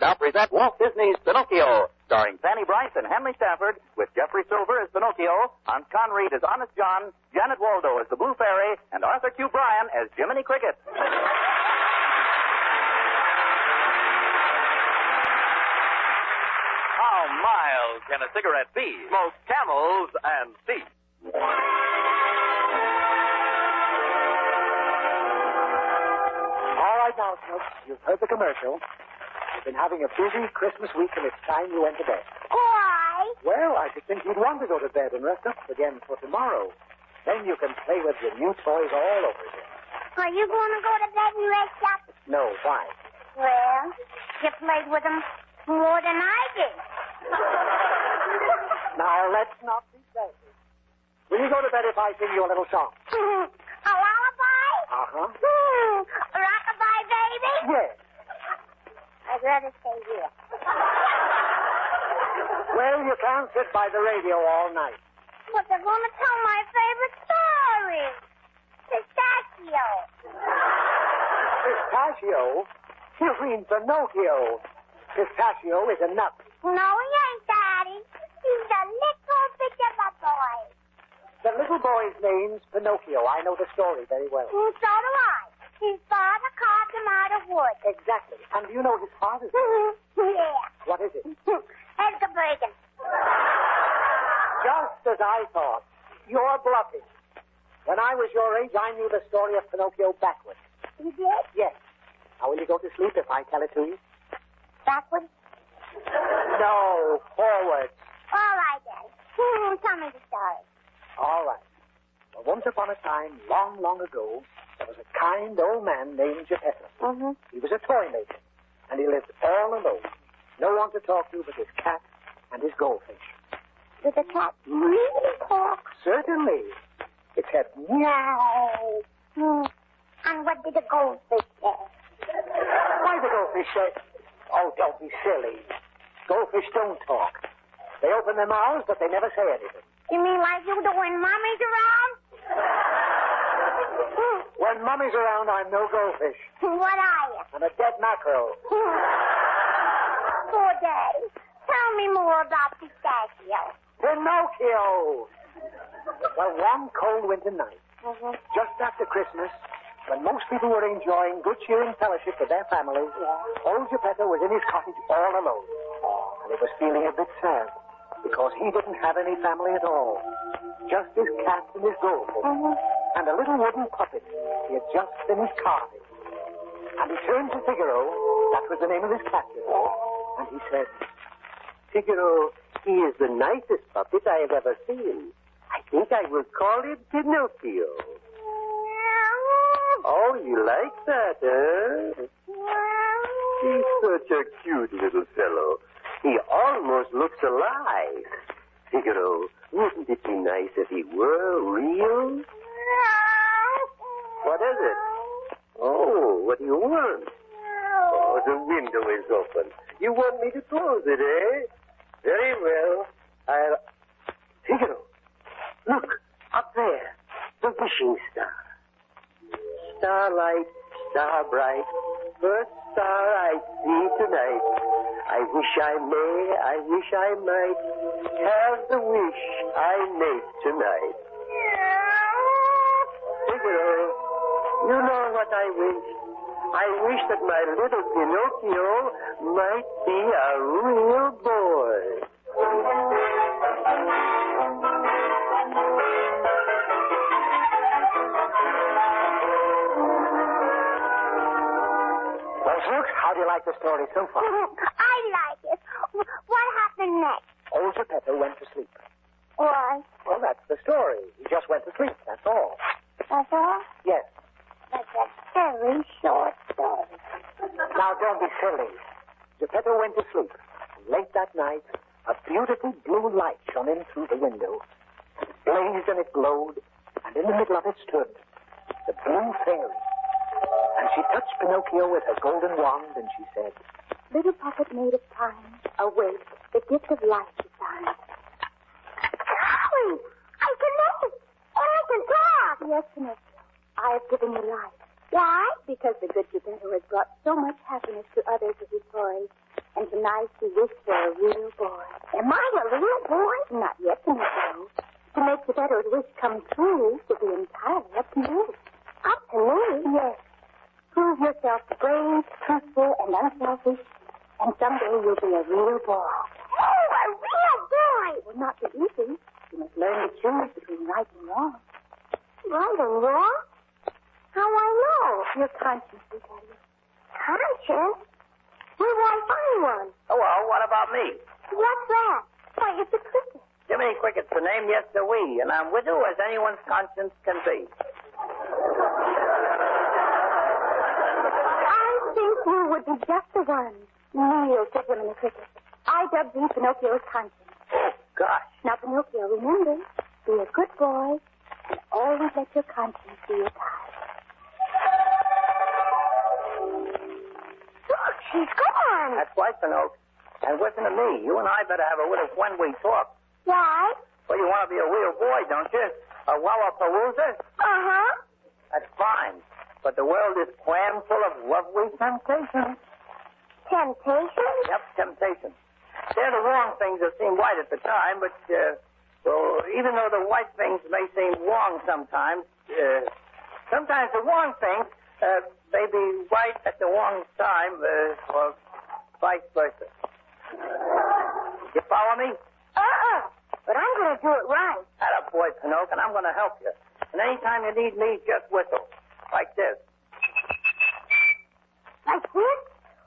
now present Walt Disney's Pinocchio, starring Fanny Bryce and Henry Stafford, with Jeffrey Silver as Pinocchio, Hans Conried as Honest John, Janet Waldo as the Blue Fairy, and Arthur Q. Bryan as Jiminy Cricket. How mild can a cigarette be? Smoke Camels and see. All right now, Snooks, you've heard the commercial. You've been having a busy Christmas week, and it's time you went to bed. Why? Well, I should think you'd want to go to bed and rest up again for tomorrow. Then you can play with your new toys all over again. Are you going to go to bed and rest up? No, why? Well, you played with them more than I did. Now, let's not be selfish. Will you go to bed if I sing you a little song? A lullaby? Uh-huh. Rockabye, baby? Yes. I'd rather stay here. Well, you can't sit by the radio all night. But they're going to tell my favorite story. Pistachio. Pistachio? You mean Pinocchio. Pistachio is a nut. No, he ain't, Daddy. He's a little bit of a boy. The little boy's name's Pinocchio. I know the story very well. So do I. His father carved him out of wood. Exactly. And do you know his father's name? Yeah. What is it? Edgar Bergen. Just as I thought. You're bluffing. When I was your age, I knew the story of Pinocchio backwards. You did? Yes. Now, will you go to sleep if I tell it to you? Backwards? No, forwards. All right, Daddy. Tell me the story. All right. Well, once upon a time, long, long ago, there was a kind old man named Geppetto. Mm-hmm. He was a toy maker, and he lived all alone. No one to talk to but his cat and his goldfish. Did the cat really talk? Certainly. It said, meow. And what did the goldfish say? Why the goldfish said, oh, don't be silly. Goldfish don't talk. They open their mouths, but they never say anything. You mean like you do when Mommy's around? When Mummy's around, I'm no goldfish. What are you? I'm a dead mackerel. Poor Daddy. Tell me more about Pistachio. Pinocchio! Well, one cold winter night, just after Christmas, when most people were enjoying good cheer and fellowship with their families, old Geppetto was in his cottage all alone. And he was feeling a bit sad, because he didn't have any family at all. Just his cat and his goldfish, and a little wooden puppet he had just finished carving. And he turned to Figaro, that was the name of his cat, you know, and he said, Figaro, he is the nicest puppet I have ever seen. I think I will call him Pinocchio. Oh, you like that, eh? He's such a cute little fellow. He almost looks alive. Figaro, wouldn't it be nice if he were real? What is it? Oh, what do you want? Oh, the window is open. You want me to close it, eh? Very well. Figaro, look, up there, the wishing star. Starlight, star bright, first star I see tonight. I wish I might have the wish I make tonight. Figaro, you know what I wish? I wish that my little Pinocchio might be a real boy. well, Snooks, how do you like the story so far? I like it. What happened next? Old Geppetto went to sleep. Why? Well, that's the story. He just went to sleep, that's all. That's all? Yes. That's a very short story. Now, don't be silly. Geppetto went to sleep. Late that night, a beautiful blue light shone in through the window. It blazed and it glowed, and in the middle of it stood the Blue Fairy. And she touched Pinocchio with her golden wand, and she said, Little puppet made of time, awake, the gift of life beside. Golly, I can move, and I can talk. Yes, Pinocchio, I have given you life. Why? Because the good Geppetto has brought so much happiness to others with his toys. And tonight she wished for a real boy. Am I a real boy? Not yet, Pinocchio. To make Geppetto's wish come true will be entirely up to you. Up to me? Yes. Prove yourself brave, truthful, and unselfish, and someday you'll be a real boy. Oh, a real boy! It will not be easy. You must learn to choose between right and wrong. Right and wrong? How I know? Your conscience will tell you. Conscience? Where will I find one? Oh, well, what about me? What's that? Why, it's a cricket. Jimmy Cricket's the name, yes, sir, we, and I'm widow as anyone's conscience can be. I think you would be just the one. Kneel, said Jiminy Cricket. I dubbed thee Pinocchio's conscience. Oh, gosh. Now, Pinocchio, remember, be a good boy and always let your conscience be your guide. Look, she's gone. That's right, Pinocchio. And listen to me. You and I better have a little when-we talk. Why? Well, you want to be a real boy, don't you? A Wallapalooza? Uh-huh. That's fine. But the world is crammed full of lovely temptations. Temptation? Yep, temptations. They're the wrong things that seem right at the time, but, well, even though the right things may seem wrong sometimes, sometimes the wrong things may be right at the wrong time, or vice versa. You follow me? But I'm going to do it right. Atta boy, Pinocchio, and I'm going to help you. And anytime you need me, just whistle. Like this. Like this?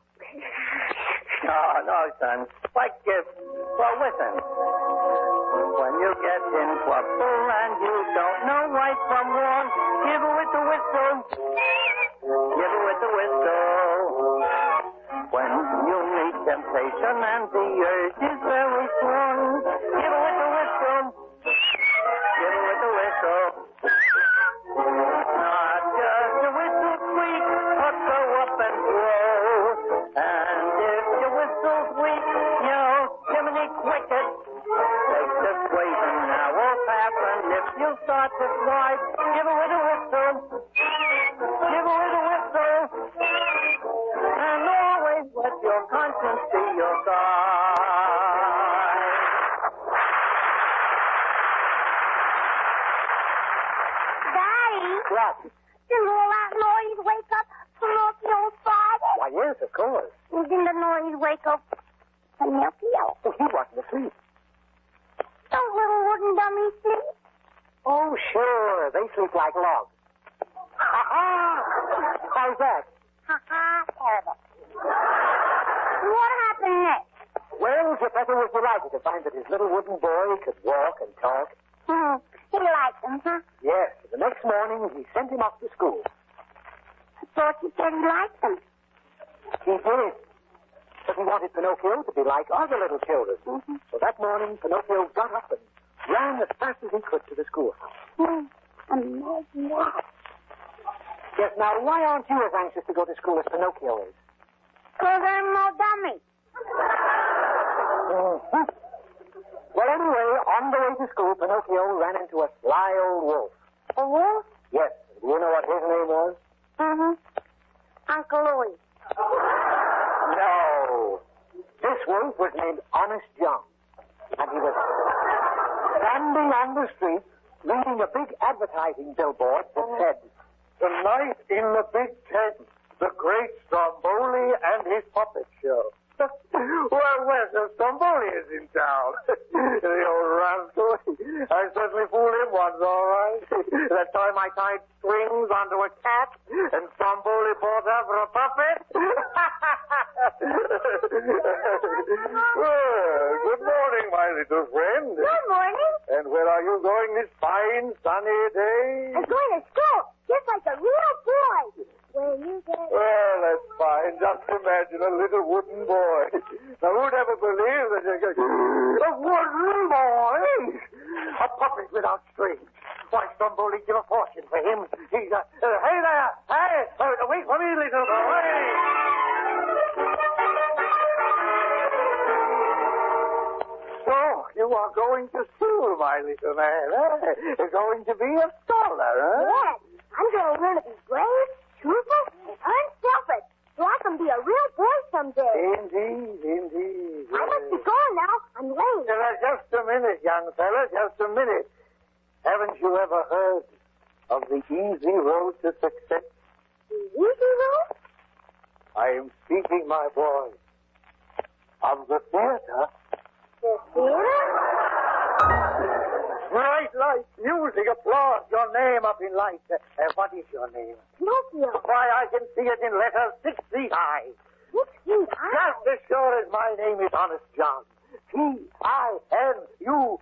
No, son. Like this. Well, listen. When you get in trouble and you don't know right from wrong, give it with the whistle. Give it with the whistle. When you meet temptation and the urge is very strong, give it with the whistle. Give it with the whistle. Not just a whistle squeak, but go up and blow. And if your whistle's weak, Jiminy Cricket takes the squeezing now will happen. If you start to slide, give it with a whistle. Give it with a whistle. And always let your conscience be your guide. Daddy? What? Did all that noise wake up Pinocchio's father? Why, yes, of course. Didn't the noise wake up Pinocchio? Oh, he wasn't asleep. Don't little wooden dummies sleep? Oh, sure. They sleep like logs. Ha-ha! How's that? Ha-ha, terrible. What happened next? Well, Geppetto was delighted to find that his little wooden boy could walk and talk. He liked them, huh? Yes, the next morning he sent him off to school. I thought you said he liked them. He did. But he wanted Pinocchio to be like other little children. Mm-hmm. So that morning, Pinocchio got up and ran as fast as he could to the schoolhouse. Amazing. Yes, now, why aren't you as anxious to go to school as Pinocchio is? Because I'm no dummy. Mm-hmm. Well, anyway, on the way to school, Pinocchio ran into a sly old wolf. A wolf? Yes. Do you know what his name was? Mm-hmm. Uncle Louie. No. This wolf was named Honest John. And he was standing on the street reading a big advertising billboard that said, "Tonight in the Big Tent, the great Stromboli and his puppet show." Well, the Stromboli is in town. The old rascal. I certainly fooled him once, all right. That time I tied strings onto a cat and Stromboli bought her for a puppet. Well, good morning, my little friend. Good morning. And where are you going this fine, sunny day? I'm going to school, just like a real boy. Where you going? Well, that's fine. Just imagine a little wooden boy. Now, who'd ever believe that a wooden boy? A puppet without strings. Why, somebody give a fortune for him. He's a... hey there! Hey! Wait for me, little boy! So, you are going to school, my little man, eh? You're going to be a scholar, huh? Yes. I'm going to learn to be brave, truthful, and unselfish, so I him be a real boy someday. Indeed, indeed. I must be going now. I'm late. Just a minute, young fella, just a minute. Haven't you ever heard of the easy road to success? The easy road? I am speaking, my boy, of the theater. The theater? Bright lights, music, applause, your name up in lights. What is your name? Pinocchio. Why, I can see it in letters 6 feet high. 6 feet high? Just as sure as my name is Honest John. P-I-N-U,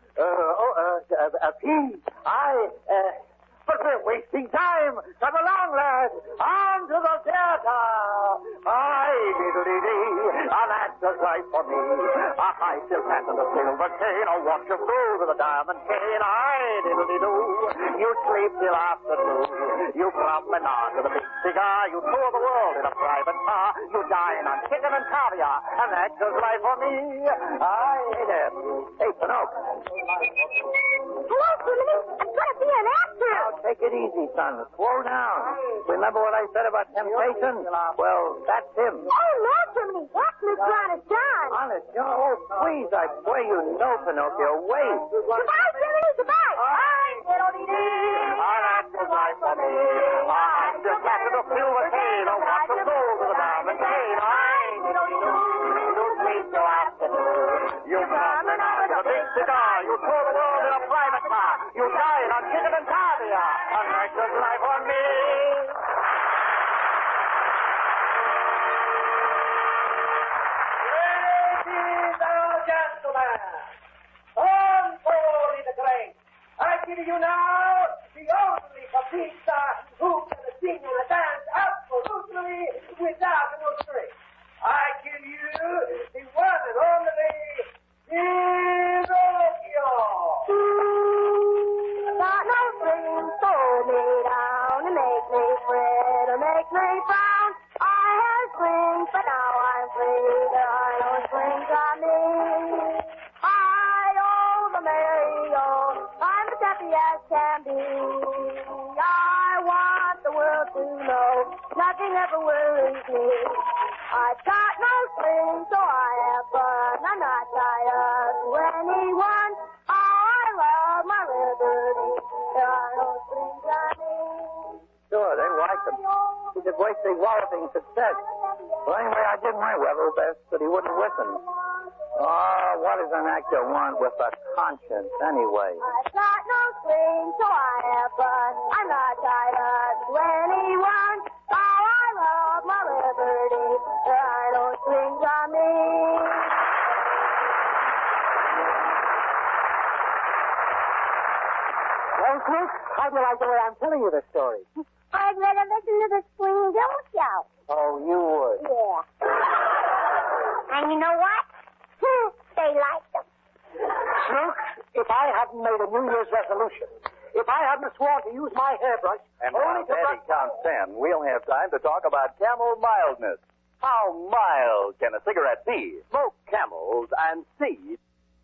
P-I, but we're wasting time. Come along, lads. On to the theater. Aye, diddly-dee, an actor's life for me. A high silk hat and a silver cane, a watch of gold with a diamond chain. Aye, diddly-doo. You sleep till afternoon. You promenade with a big cigar. You tour the world in a private car. You dine on chicken and caviar. An actor's life for me. Aye, there. Hey, Pinocchio. Hello, Jiminy. I'm going to be an actor. Now, take it easy, son. Slow down. Remember what I said about temptation? Well, that's him. Oh, no, Jiminy. That's Mr. Honest John. Honest, John. Oh, please, I swear you know, Pinocchio. Wait. Goodbye, Jiminy. Goodbye. Aye, diddly-dee. An actor's life for me. Aye, just after the silver cane, a watch of gold with a diamond chain. Aye, diddly-doo. You sleep till afternoon. You promenade with a big cigar. You tour the world in a private car. You dine on chicken and caviar. An actor's life for me. Ladies and gentlemen, on board the train. I give you now the only Papista who can sing and dance absolutely without no strings. I give you the one and only Pinocchio. Got no strings, hold me down and make me fret or make me frown. I had strings, but now I'm free. There are no strings on me. I owe the merry-go. I'm as happy as can be. I want the world to know nothing ever worries me. I've got no strings, so I have fun. I'm not tired to anyone. Oh, I love my liberty. There are no strings on me. Sure, they like him. He could waste his walloping success. Well, anyway, I did my level best, but he wouldn't listen. Oh, what does an actor want with a conscience, anyway? I've got no strings, so I have fun. I'm not tired to anyone. Oh, I love my liberty. There are no strings on me. Well, Snoop, how do you like the way I'm telling you this story? I'd rather listen to the Springville show. Oh, you would. Yeah. And you know what? They like them. Snoop, if I hadn't made a New Year's resolution, if I hadn't sworn to use my hairbrush And only while to Daddy counts 10, we'll have time to talk about Camel mildness. How mild can a cigarette be? Smoke Camels and see.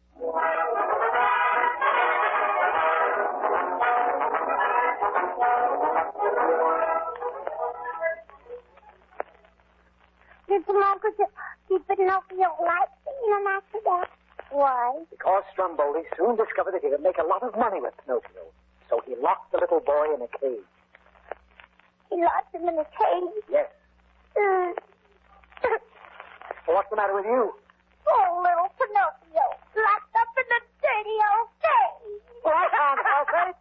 Did Pinocchio like being an actor? Why? Because Stromboli soon discovered that he could make a lot of money with Pinocchio. So he locked the little boy in a cage. He locked him in a cage. Yes. Well, what's the matter with you? Oh, little Pinocchio, locked up in a dirty old cage. Well, I can't help it.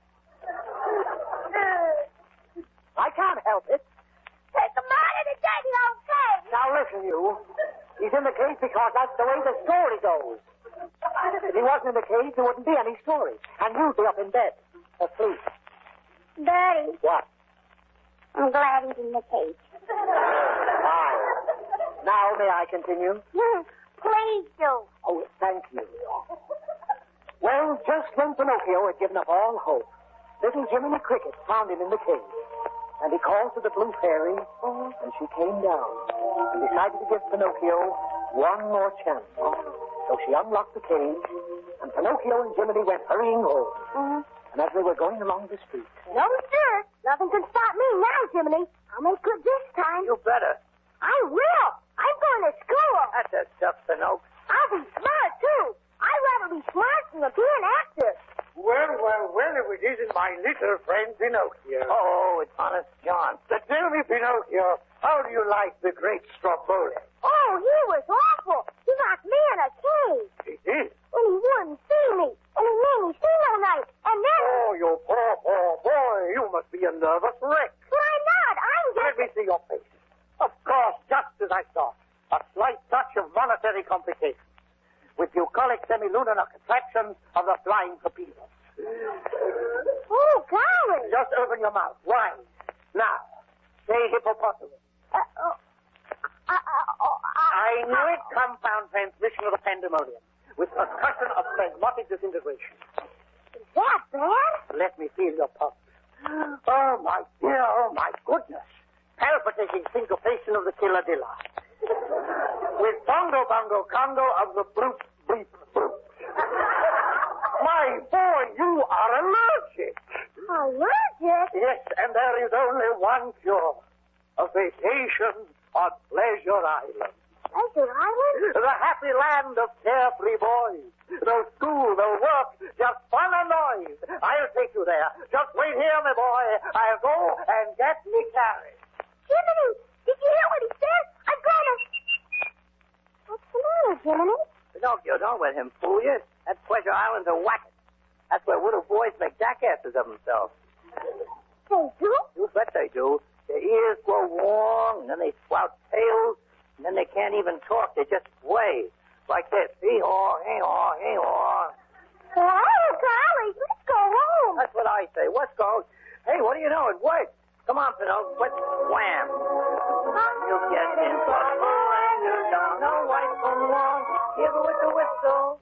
I can't help it. Take him out of the dirty old cage. Now listen, you. He's in the cage because that's the way the story goes. If he wasn't in the cage, there wouldn't be any story. And you'd be up in bed, asleep. Daddy, What? I'm glad he's in the cage. Fine. Now, may I continue? Please do. Oh, thank you. Well, just when Pinocchio had given up all hope, little Jiminy Cricket found him in the cage. And he called to the Blue Fairy, and she came down and decided to give Pinocchio one more chance. So she unlocked the cage, and Pinocchio and Jiminy went hurrying home. And as they were going along the street... No, sir. Nothing can stop me now, Jiminy. I'll make good this time. You better. I will. I'm going to school. That's a stuff, Pinocchio. I'll be smart, too. I'd rather be smart than to be an actor. Well, if it isn't my little friend Pinocchio. Oh, it's Honest John. But tell me, Pinocchio, how do you like the great Stromboli? Oh, he was awful. He locked me in a cage. He did? And he wouldn't see me. And he made me sing all night. And then... Oh, you poor boy. You must be a nervous wreck. But I'm not. I'm just... Let me see your face. Of course, just as I thought. A slight touch of monetary complications. With bucolic semilunar contractions of the flying torpedoes. Oh, golly. Just open your mouth wide. Now, say hippopotamus. I knew it. Compound transmission of the pandemonium. With percussion of spasmodic disintegration. Is that bad? Let me feel your pulse. Oh, my dear, oh, my goodness. Palpitating syncopation of the killadilla. With bongo, bongo, congo of the bloop, bleep, bloop. My boy, you are allergic. Allergic? Yes, and there is only one cure. A vacation on Pleasure Island. Pleasure Island? The happy land of carefree boys. No school, no work, just fun and noise. I'll take you there. Just wait here, my boy. I'll go and get me carriage. Jiminy, did you hear what he said? I'm going to... What's the matter, Jiminy? Pinocchio, don't let him fool you. That Pleasure Island's a whacket. That's where little boys make jackasses of themselves. They do? You bet they do. Their ears grow long, and then they sprout tails, and then they can't even talk. They just sway. Like this. Hee-haw, hee-haw, hee-haw. Oh, golly, let's go home. That's what I say. Let's go. Hey, what do you know? It works. Come on, Pinocchio. Quit. Wham. You get in trouble and you don't know right from wrong. Give it with the whistle.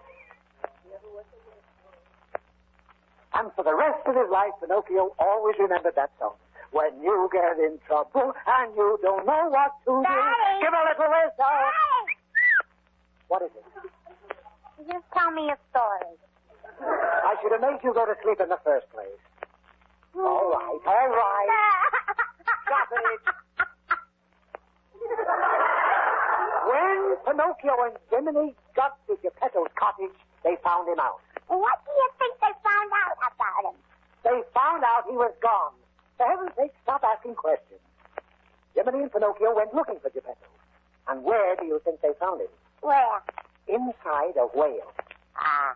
And for the rest of his life, Pinocchio always remembered that song. When you get in trouble and you don't know what to do, Daddy! give a little whistle. Hey! What is it? Just tell me a story. I should have made you go to sleep in the first place. All right, all right. Stop it. When Pinocchio and Jiminy got to Geppetto's cottage, they found him out. What do you think they found out about him? They found out he was gone. For heaven's sake, stop asking questions. Jiminy and Pinocchio went looking for Geppetto. And where do you think they found him? Where? Inside a whale. Ah.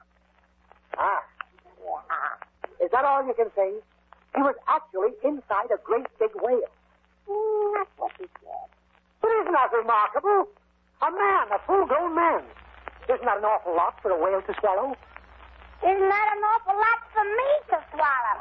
Yeah. Is that all you can say? He was actually inside a great big whale. That's what he said. But isn't that remarkable? A man, a full-grown man. Isn't that an awful lot for a whale to swallow? Isn't that an awful lot for me to swallow?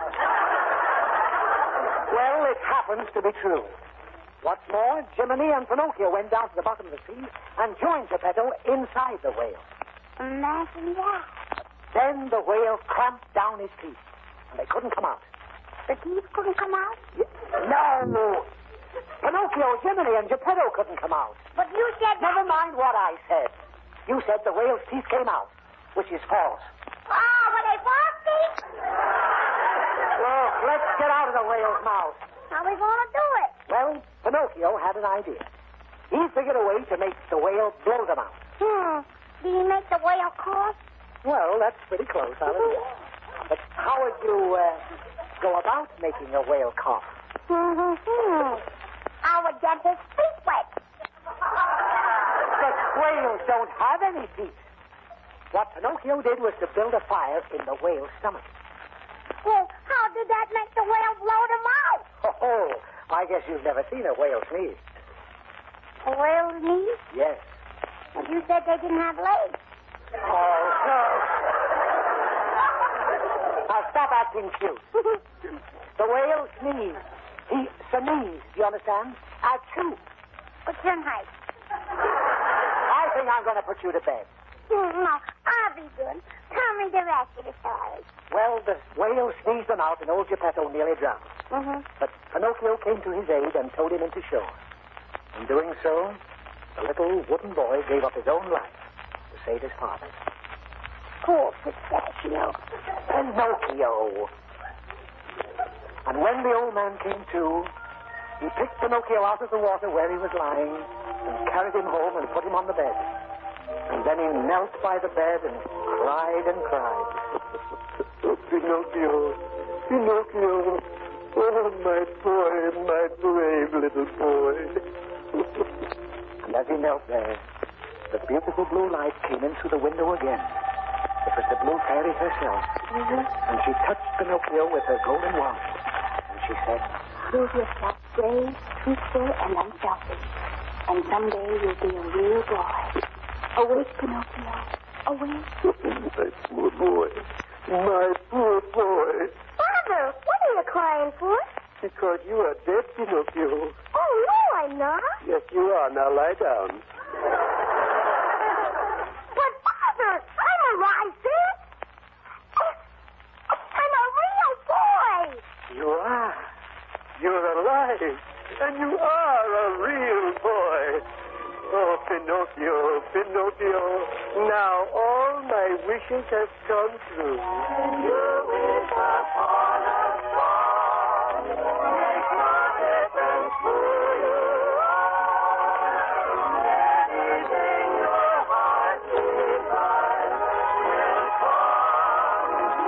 Well, it happens to be true. What's more, Jiminy and Pinocchio went down to the bottom of the sea and joined Geppetto inside the whale. Imagine that. Then the whale clamped down his teeth, and they couldn't come out. The teeth couldn't come out? No! Pinocchio, Jiminy, and Geppetto couldn't come out. But you said... Never mind what I said. You said the whale's teeth came out, which is false. Oh, were they false teeth? Look, let's get out of the whale's mouth. How are we going to do it? Well, Pinocchio had an idea. He figured a way to make the whale blow them out. Did he make the whale cough? Well, that's pretty close, I'll admit. But how would you go about making a whale cough? I would get his feet wet. But whales don't have any teeth. What Pinocchio did was to build a fire in the whale's stomach. Well, how did that make the whale blow them out? Oh, I guess you've never seen a whale sneeze. A whale sneeze? Yes. But you said they didn't have legs. Oh, no. Now stop acting cute. The whale sneezed. He sneezed, you understand? Achoo. What's your height? I think I'm going to put you to bed. No, I'll be good. Tell me the rest of the story. Well, the whale sneezed them out and old Geppetto nearly drowned. But Pinocchio came to his aid and towed him into shore. In doing so, the little wooden boy gave up his own life to save his father's. Poor Pistachio. Pinocchio. And when the old man came to, He picked Pinocchio out of the water where he was lying and carried him home and put him on the bed. And then he knelt by the bed and cried and cried. Oh, Pinocchio, Pinocchio. Oh, my boy, my brave little boy. And as he knelt there, the beautiful blue light came in through the window again. It was the blue fairy herself. And she touched Pinocchio with her golden wand. And she said, Prove yourself brave, truthful, and unselfish. And someday you'll be a real boy. Awake, Pinocchio. Awake. My poor boy. My poor boy. Father, what are you crying for? Because you are dead, Pinocchio. Oh, no, I'm not. Yes, you are. Now lie down. But, Father, I'm alive, then. I'm a real boy. You are. You're alive. And you are a real boy. Oh, Pinocchio, Pinocchio. Now all my wishes have come true. You wish upon a star. Make no difference who you are. Anything your heart desires will come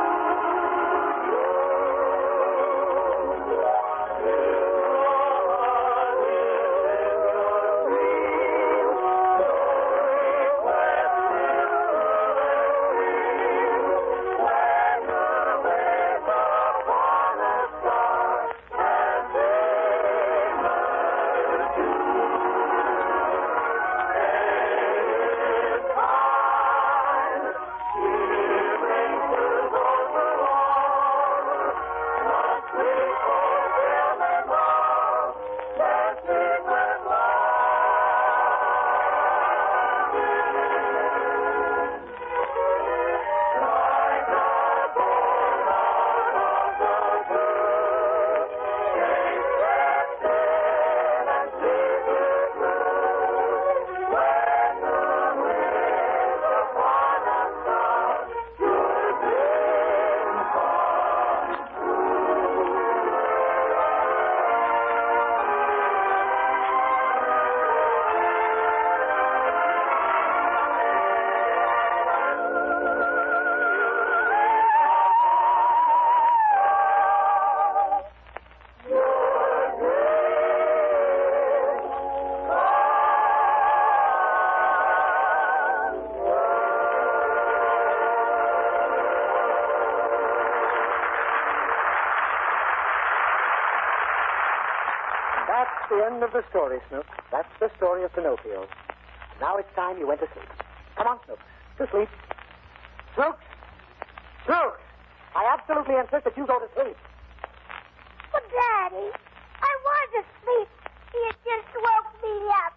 That's the end of the story, Snook. That's the story of Pinocchio. Now it's time you went to sleep. Come on, Snook. To sleep. Snook! Snook! I absolutely insist that you go to sleep. But, Daddy, I was asleep. You just woke me up.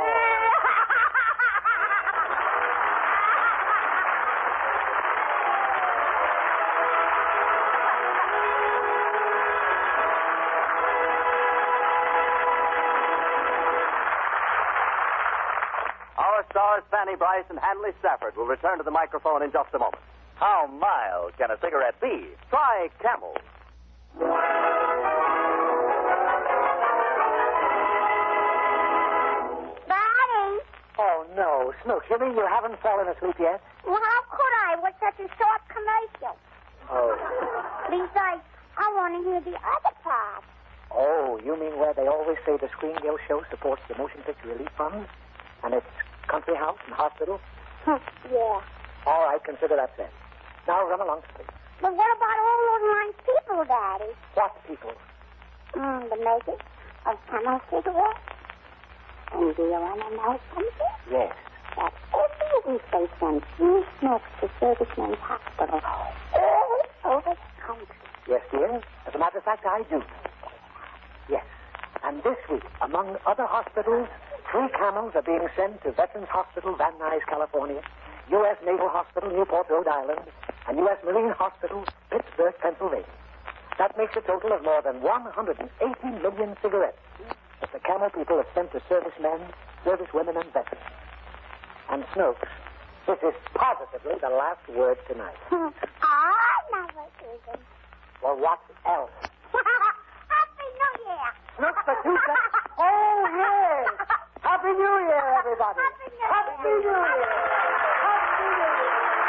Our stars Fanny Bryce and Hanley Stafford will return to the microphone in just a moment. How mild can a cigarette be? Try Camel. Daddy, Oh, no. Snook, you mean you haven't fallen asleep yet? well, how could I with such a short commercial? Oh. Besides, I want to hear the other part. Oh, you mean where they always say the Screengill Show supports the Motion Picture Relief Funds? And it's country house and hospital? Yeah. All right, consider that then. Now run along to sleep. But what about all those nice people, Daddy? What people? The makers of Camel cigarettes. And do you want to know something? Yes. That every week they send free smokes to Servicemen's Hospital all over the country. Yes, dear. As a matter of fact, I do. Yes. And this week, among other hospitals, 3 camels are being sent to Veterans Hospital, Van Nuys, California, U.S. Naval Hospital, Newport, Rhode Island, and U.S. Marine Hospital, Pittsburgh, Pennsylvania. That makes a total of more than 180 million cigarettes that the camel people have sent to servicemen, servicewomen, and veterans. And Snooks, this is positively the last word tonight. I never do them. Well, what else? Happy New Year. Snooks! for 2 seconds. Oh, yes. Happy New Year, everybody. Happy New Year. Happy New Year.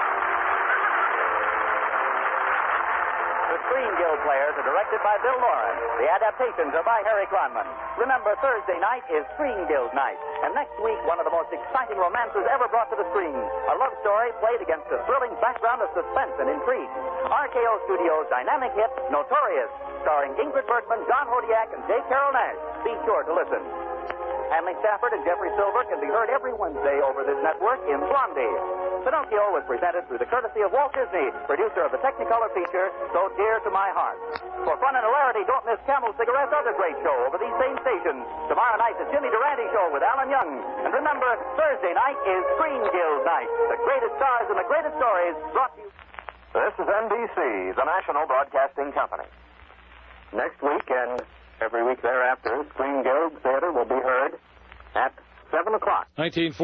The Screen Guild Players are directed by Bill Lawrence. The adaptations are by Harry Kronman. Remember, Thursday night is Screen Guild night. And next week, one of the most exciting romances ever brought to the screen. A love story played against a thrilling background of suspense and intrigue. RKO Studios' dynamic hit, Notorious, starring Ingrid Bergman, John Hodiak, and J. Carroll Nash. Be sure to listen. Hanley Stafford and Jeffrey Silver can be heard every Wednesday over this network in Blondie. Pinocchio was presented through the courtesy of Walt Disney, producer of the Technicolor feature, So Dear to My Heart. For fun and hilarity, don't miss Camel Cigarette's other great show over these same stations. Tomorrow night, the Jimmy Durante Show with Alan Young. And remember, Thursday night is Screen Guild night. The greatest stars and the greatest stories brought to you. This is NBC, the National Broadcasting Company. Next week and every week thereafter, Screen Guild Theater will be heard at 7 o'clock.